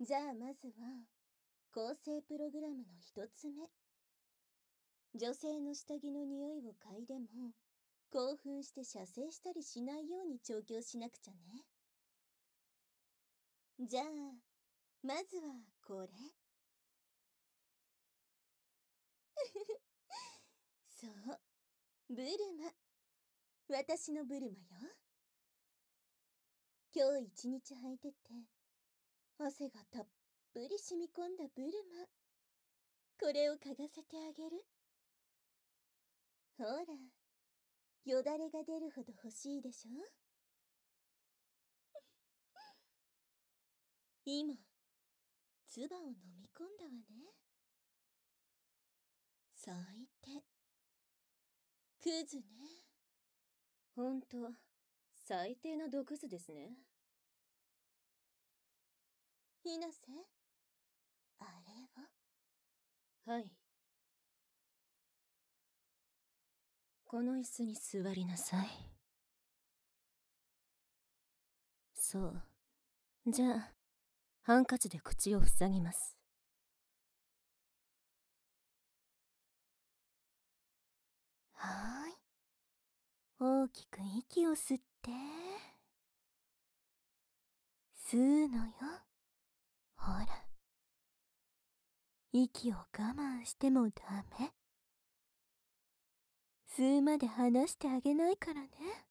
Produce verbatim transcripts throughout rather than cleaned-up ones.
じゃあまずは構成プログラムの一つ目。女性の下着の匂いを嗅いでも興奮して射精したりしないように調教しなくちゃね。じゃあまずはこれ。そう、ブルマ。私のブルマよ。今日一日履いてて汗がたっぷり染み込んだブルマ。これを嗅がせてあげる。ほら、よだれが出るほど欲しいでしょ。今唾を飲み込んだわね。最低。クズね。 ほんと最低な毒図ですね。 ひなせ、あれを。 はい。この椅子に座りなさい。そう。じゃあハンカチで口を塞ぎます。 はーい。大きく息を吸って。吸うのよ。ほら。息を我慢してもダメ。吸うまで離してあげないからね。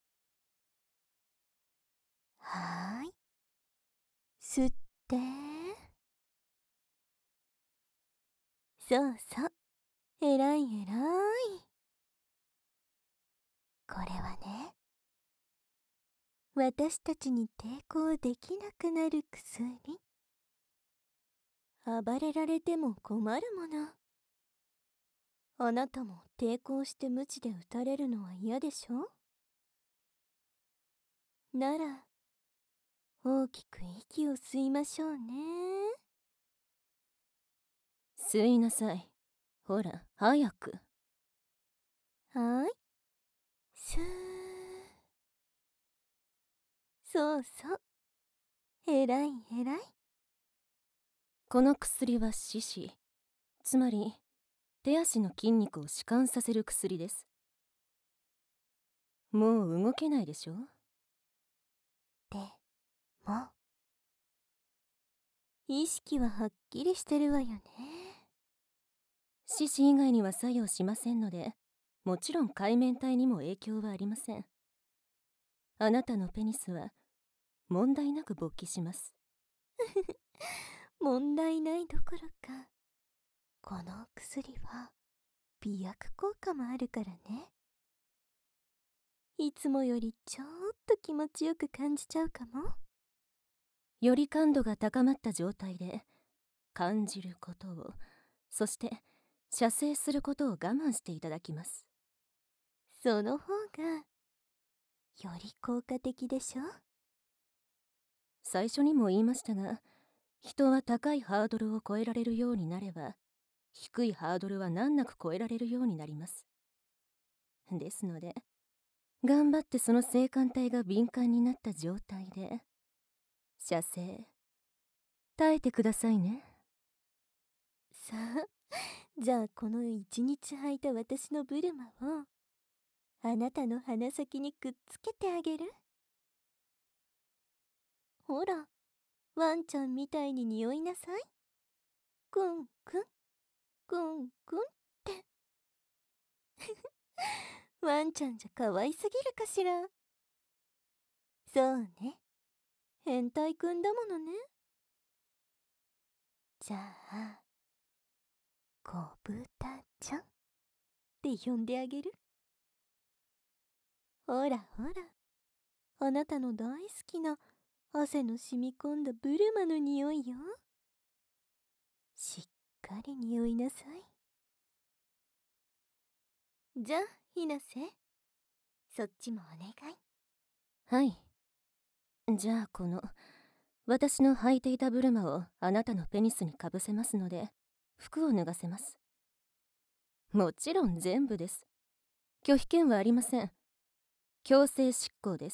はーい。吸って。そうそう。えらいえらい。これはね、私たちに抵抗できなくなる薬。暴れられても困るもの。あなたも抵抗して鞭で打たれるのは嫌でしょ？なら、大きく息を吸いましょうね。 吸いなさい。ほら、早く。 はーい。スー。そうそう。えらいえらい。 この薬は四肢、つまり手足の筋肉を弛緩させる薬です。もう動けないでしょ？ でも、意識ははっきりしてるわよね。 四肢以外には作用しませんので、もちろん海綿体にも影響はありません。あなたのペニスは問題なく勃起します。 問題ないどころか、この薬は美薬効果もあるからね。いつもよりちょっと気持ちよく感じちゃうかも。 より感度が高まった状態で感じることを、そして射精することを我慢していただきます。 その方がより効果的でしょ。 最初にも言いましたが、人は高いハードルを越えられるようになれば、低いハードルは難なく越えられるようになります。ですので、頑張ってその性感帯が敏感になった状態で射精耐えてくださいね。 さあ、じゃあこの一日履いた私のブルマをあなたの鼻先にくっつけてあげる。ほら、ワンちゃんみたいに匂いなさい。くんくん、くんくんって。ワンちゃんじゃ可愛すぎるかしら。そうね。変態くんだものね。じゃあ、こぶたちゃんって呼んであげる。ほらほら、あなたの大好きな汗の染み込んだブルマの匂いよ。しっかり匂いなさい。じゃあ、ひなせ。そっちもお願い。 はい。じゃあこの私の履いていたブルマをあなたのペニスにかぶせますので、服を脱がせます。もちろん全部です。拒否権はありません。強制執行です。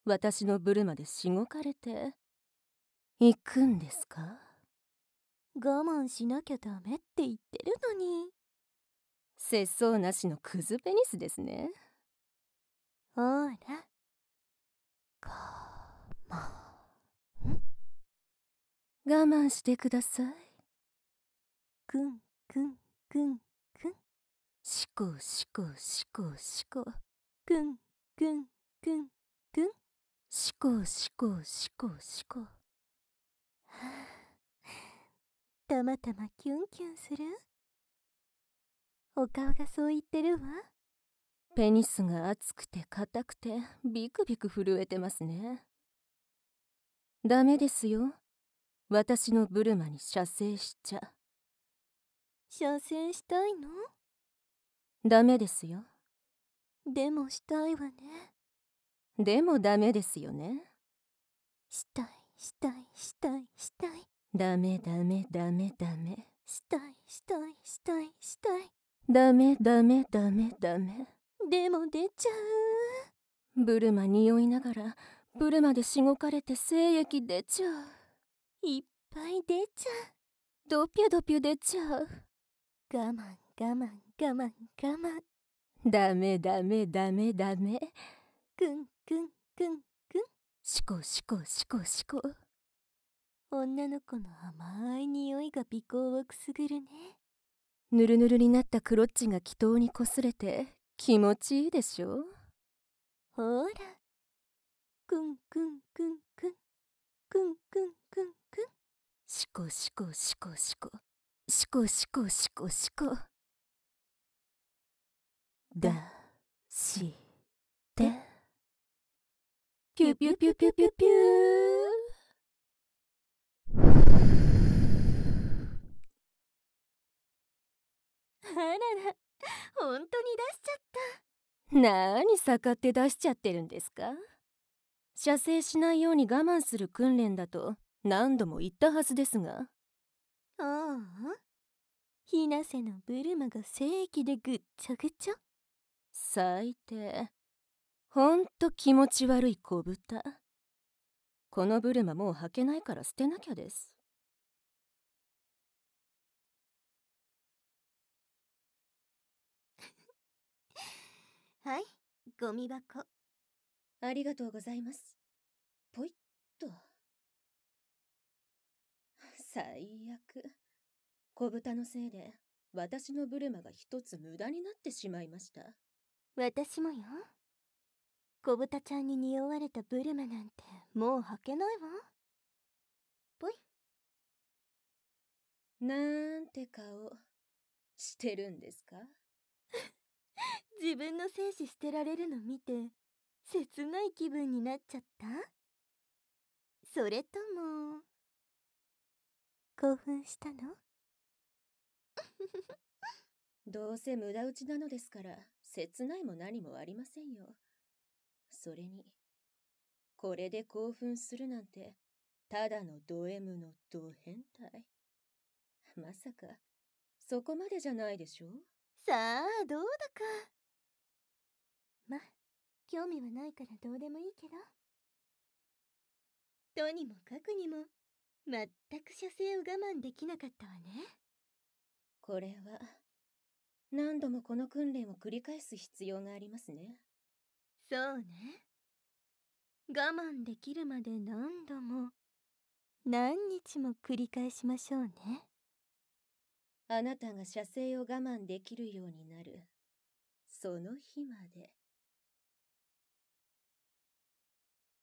私のブルマでしごかれて行くんですか？ 我慢しなきゃダメって言ってるのに。 節操なしのクズペニスですね。 ほら。我慢。 我慢してください。 くんくんくんくん。 しこしこしこしこ。 くんくんくんくん。 しこしこしこしこ。 たまたまキュンキュンする？お顔がそう言ってるわ。 ペニスが熱くて硬くてビクビク震えてますね。ダメですよ。私のブルマに射精しちゃ。 射精したいの？ ダメですよ。 でもしたいわね。 でもダメですよね。 したいしたいしたいしたい。 ダメダメダメダメ。 したいしたいしたいしたい。 ダメダメダメダメ。 でも出ちゃう。ブルマ匂いながらブルマでしごかれて精液出ちゃう。 いっぱい出ちゃう。 ドピュドピュ出ちゃう。 我慢我慢我慢我慢。 ダメダメダメダメ。 くんくんくんくん。 しこしこしこしこ。 女の子の甘い匂いが鼻孔をくすぐるね。 ぬるぬるになったクロッチが気筒にこすれて気持ちいいでしょ。 ほら。くんくんくんくん。くんくんくんくん。 しこしこしこしこ。しこしこしこしこ。だしてピュピュピュピュピュピュー。 あらら、ほんとに出しちゃった。 なーに逆って出しちゃってるんですか？射精しないように我慢する訓練だと何度も言ったはずですが。 ああ、ひなせのブルマが精液でぐっちゃぐちゃ。 最低。ほんと気持ち悪い小豚。このブルマもう履けないから捨てなきゃです。 はい、ゴミ箱。 ありがとうございます。ぽいっと。最悪。小豚のせいで私のブルマが一つ無駄になってしまいました。 私もよ。小豚ちゃんに匂われたブルマなんてもう履けないわ。ぽい。 なんて顔してるんですか？ 自分の精子捨てられるの見て切ない気分になっちゃった？それとも興奮したの？ どうせ無駄打ちなのですから切ないも何もありませんよ。それにこれで興奮するなんてただのド M のド変態。まさかそこまでじゃないでしょ。 さあどうだか。ま、興味はないからどうでもいいけど。とにもかくにも全く射精を我慢できなかったわね。 これは何度もこの訓練を繰り返す必要がありますね。 そうね。我慢できるまで何度も何日も繰り返しましょうね。 あなたが射精を我慢できるようになるその日まで。